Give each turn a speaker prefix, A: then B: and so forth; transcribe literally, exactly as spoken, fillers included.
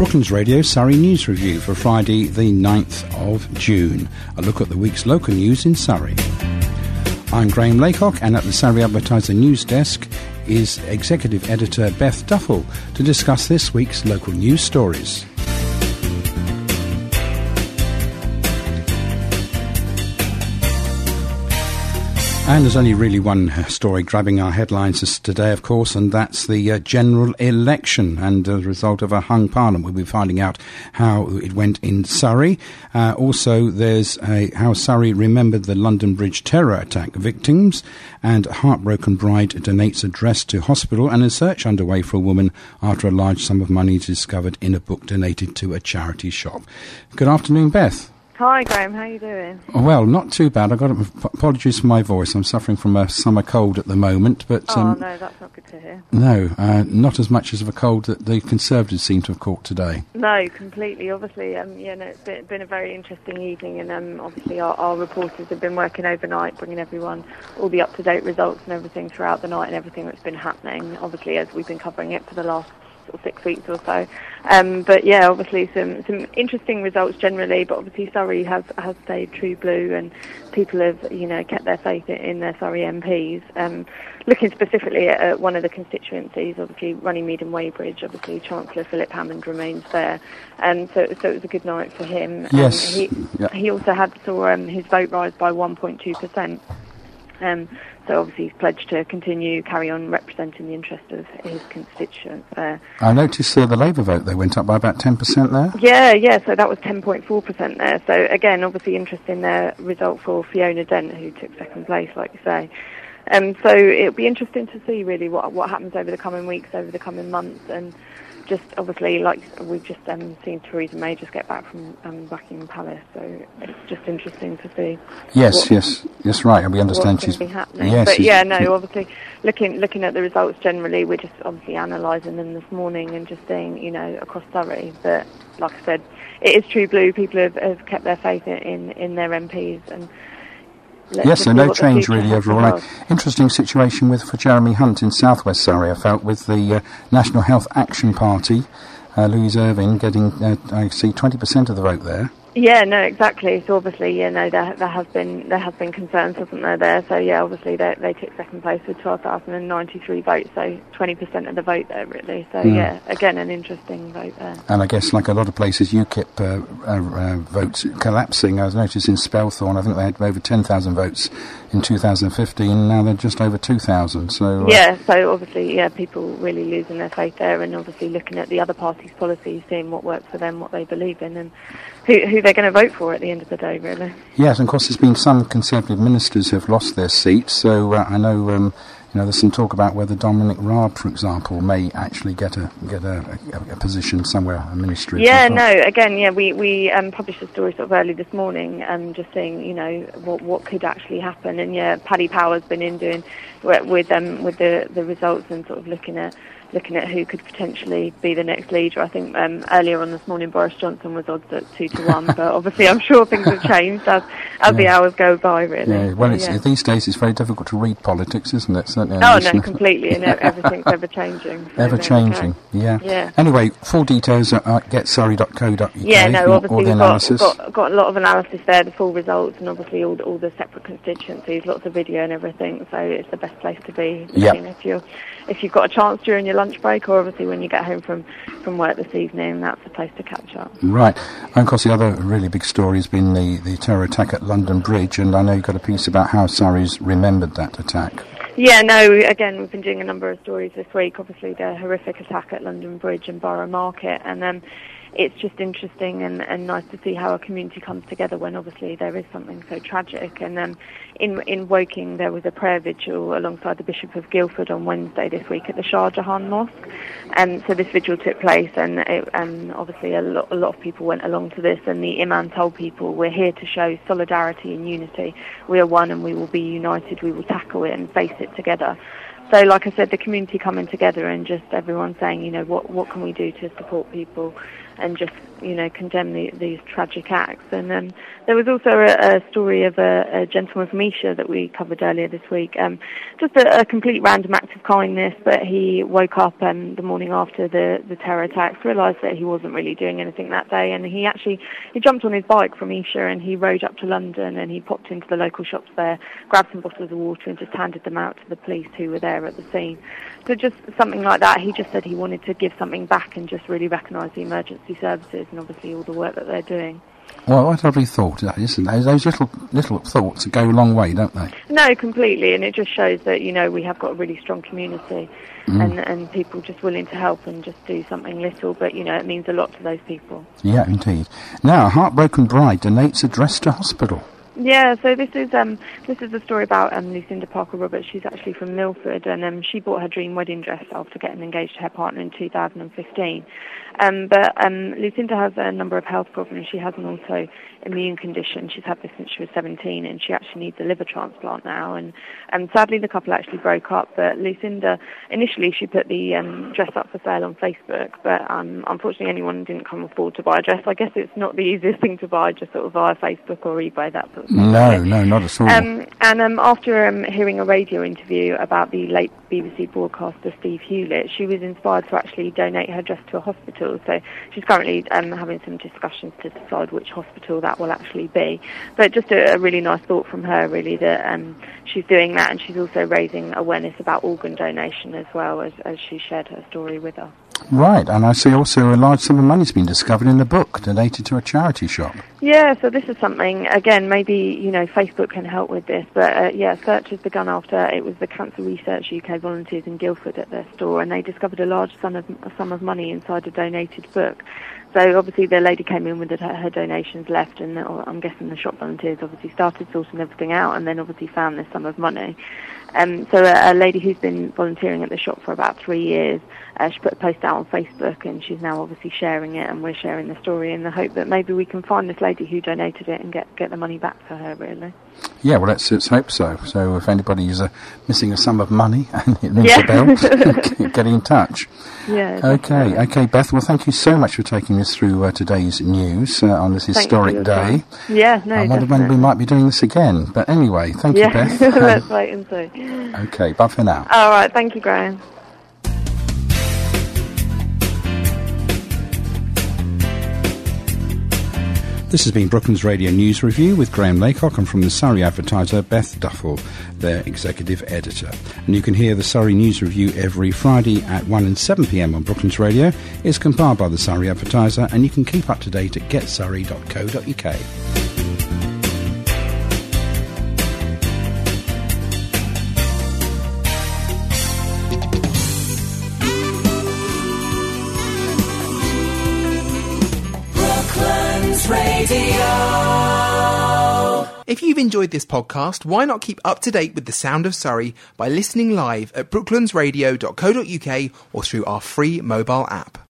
A: Brooklands Radio Surrey News Review for Friday the ninth of June. A look at the week's local news in Surrey. I'm Graham Laycock, and at the Surrey Advertiser News Desk is Executive Editor Beth Duffel to discuss this week's local news stories. And there's only really one story grabbing our headlines today, of course, and that's the uh, general election. And as a result of a hung parliament, we'll be finding out how it went in Surrey. Uh, also, there's a, how Surrey remembered the London Bridge terror attack victims, and a heartbroken bride donates a dress to hospital, and a search underway for a woman after a large sum of money is discovered in a book donated to a charity shop. Good afternoon, Beth.
B: Hi Graham, how are you doing?
A: Well, not too bad. I've got apologies for my voice. I'm suffering from a summer cold at the moment, but
B: oh
A: um,
B: no, that's not good to hear.
A: No, uh, not as much as of a cold that the Conservatives seem to have caught today.
B: No, completely. Obviously, um, yeah, no, it's been, been a very interesting evening, and um, obviously our, our reporters have been working overnight, bringing everyone all the up-to-date results and everything throughout the night, and everything that's been happening. Obviously, as we've been covering it for the last sort of six weeks or so. Um, but yeah, obviously some, some interesting results generally, but obviously Surrey has, has stayed true blue, and people have, you know, kept their faith in their Surrey M Ps. Um, looking specifically at, at one of the constituencies, obviously Runnymede and Weybridge, obviously Chancellor Philip Hammond remains there. Um, so, so it was a good night for him.
A: Yes.
B: Um, he,
A: yeah.
B: he also had saw um, his vote rise by one point two percent. Um, so obviously he's pledged to continue, carry on representing the interest of his constituents there.
A: I noticed uh, the Labour vote, they went up by about ten percent there.
B: Yeah, yeah, so that was ten point four percent there. So again, obviously interesting uh, result for Fiona Dent, who took second place, like you say. Um, so it'll be interesting to see really what what happens over the coming weeks, over the coming months, and just obviously, like we've just um, seen Theresa May just get back from um, Buckingham Palace, so it's just interesting to see.
A: Yes,
B: what,
A: yes, yes, right. We understand she's.
B: Be happening.
A: Yes,
B: but yeah, no, obviously looking looking at the results generally, we're just obviously analysing them this morning and just seeing, you know, across Surrey. But like I said, it is true blue. People have, have kept their faith in in their M Ps, and. Let's
A: yes, so no change really overall.
B: Well.
A: Interesting situation with for Jeremy Hunt in South West Surrey, I felt, with the uh, National Health Action Party, uh, Louise Irving getting, uh, I see, twenty percent of the vote there.
B: Yeah, no, exactly. So obviously, you know, there there has been there has been concerns, hasn't there? There, so yeah, obviously they they took second place with twelve thousand and ninety three votes, so twenty percent of the vote there, really. So mm. yeah, again, an interesting vote there.
A: And I guess, like a lot of places, UKIP uh, uh, uh, votes collapsing. I was noticed in Spelthorne, I think they had over ten thousand votes in two thousand fifteen, and now they're just over two thousand. So uh,
B: yeah, so obviously, yeah, people really losing their faith there, and obviously looking at the other parties' policies, seeing what works for them, what they believe in, and who who they're going to vote for at the end of the day, really.
A: Yes, and of course there's been some Conservative ministers who have lost their seats, so uh, I know um, you know there's some talk about whether Dominic Raab, for example, may actually get a get a, a, a position somewhere, a ministry.
B: Yeah, no, again, yeah, we, we um, published a story sort of early this morning, um, just saying, you know, what what could actually happen, and yeah, Paddy Power's been in doing with um, with the, the results and sort of looking at looking at who could potentially be the next leader. I think um, earlier on this morning Boris Johnson was odds at two to one, but obviously I'm sure things have changed as as yeah. the hours go by, really.
A: Yeah, well,
B: so,
A: it's,
B: yeah.
A: these days it's very difficult to read politics, isn't it? Certainly.
B: Oh no, completely, and everything's ever changing. So
A: ever changing, yeah.
B: yeah.
A: Anyway, full details at get surrey dot co dot uk.
B: Yeah, no, obviously
A: all the
B: we've
A: analysis.
B: got, got got a lot of analysis there, the full results, and obviously all the, all the separate constituencies, lots of video and everything. So it's the best place to be.
A: Yeah.
B: If you're if you've got a chance during your lunch break, or obviously when you get home from, from work this evening, that's the place to catch up.
A: Right. And of course the other really big story has been the, the terror attack at London Bridge, and I know you've got a piece about how Surrey's remembered that attack.
B: Yeah, no, again, we've been doing a number of stories this week, obviously the horrific attack at London Bridge and Borough Market, and um, it's just interesting and, and nice to see how a community comes together when obviously there is something so tragic. And um, in in Woking there was a prayer vigil alongside the Bishop of Guildford on Wednesday this week at the Shah Jahan Mosque, and so this vigil took place, and it, and obviously a lot, a lot of people went along to this, and the Imam told people, we're here to show solidarity and unity. We are one and we will be united. We will tackle it and face it together. So like I said, the community coming together and just everyone saying, you know, what what can we do to support people and just, you know, condemn the, these tragic acts. And um, there was also a, a story of a, a gentleman from Esher that we covered earlier this week. Um, just a, a complete random act of kindness, but he woke up um, the morning after the, the terror attacks, realised that he wasn't really doing anything that day, and he actually he jumped on his bike from Esher and he rode up to London, and he popped into the local shops there, grabbed some bottles of water and just handed them out to the police who were there at the scene. So just something like that. He just said he wanted to give something back and just really recognise the emergency services and obviously all the work that they're doing.
A: Well, what a lovely thought, isn't it? Those little little thoughts go a long way, don't they?
B: No, completely, and it just shows that, you know, we have got a really strong community mm. and, and people just willing to help and just do something little, but, you know, it means a lot to those people.
A: Yeah, indeed. Now, a heartbroken bride donates a dress to hospital.
B: Yeah, so this is um this is a story about um Lucinda Parker Roberts. She's actually from Milford, and um she bought her dream wedding dress after getting engaged to her partner in two thousand fifteen. Um, but um, Lucinda has a number of health problems. She has an autoimmune condition. She's had this since she was seventeen, and she actually needs a liver transplant now. And um, sadly, the couple actually broke up. But Lucinda, initially, she put the um, dress up for sale on Facebook, but um, unfortunately, anyone didn't come afford to buy a dress. I guess it's not the easiest thing to buy, just sort of via Facebook or eBay, that sort of thing.
A: No, no, not at all.
B: Um, and um, after um, hearing a radio interview about the late B B C broadcaster Steve Hewlett, she was inspired to actually donate her dress to a hospital. So she's currently um, having some discussions to decide which hospital that will actually be. But just a, a really nice thought from her, really, that um, she's doing that, and she's also raising awareness about organ donation as well, as, as she shared her story with us.
A: Right, and I see also a large sum of money's been discovered in the book, donated to a charity shop.
B: Yeah, so this is something, again, maybe, you know, Facebook can help with this, but uh, yeah, search has begun after it was the Cancer Research U K volunteers in Guildford at their store, and they discovered a large sum of, a sum of money inside a donated book. So obviously the lady came in with her, her donations left, and uh, I'm guessing the shop volunteers obviously started sorting everything out, and then obviously found this sum of money. Um, so a, a lady who's been volunteering at the shop for about three years, uh, she put a post out on Facebook, and she's now obviously sharing it, and we're sharing the story in the hope that maybe we can find this lady who donated it and get, get the money back for her, really.
A: Yeah, well, let's, let's hope so. So if anybody is uh, missing a sum of money and it rings
B: yeah.
A: a bell, get in touch.
B: Yeah.
A: Okay, okay, Beth, well, thank you so much for taking us through uh, today's news uh, on this historic day.
B: Yeah, no,
A: I wonder when we might be doing this again. But anyway, thank
B: yeah.
A: you, Beth.
B: Let's wait and see.
A: Okay, bye for now.
B: All right, thank you, Graham.
A: This has been Brooklands Radio News Review with Graham Laycock, and from the Surrey Advertiser, Beth Duffel, their executive editor. And you can hear the Surrey News Review every Friday at one and seven p m on Brooklands Radio. It's compiled by the Surrey Advertiser, and you can keep up to date at get surrey dot co dot u k.
C: If you've enjoyed this podcast, why not keep up to date with the sound of Surrey by listening live at brooklands radio dot co dot u k or through our free mobile app.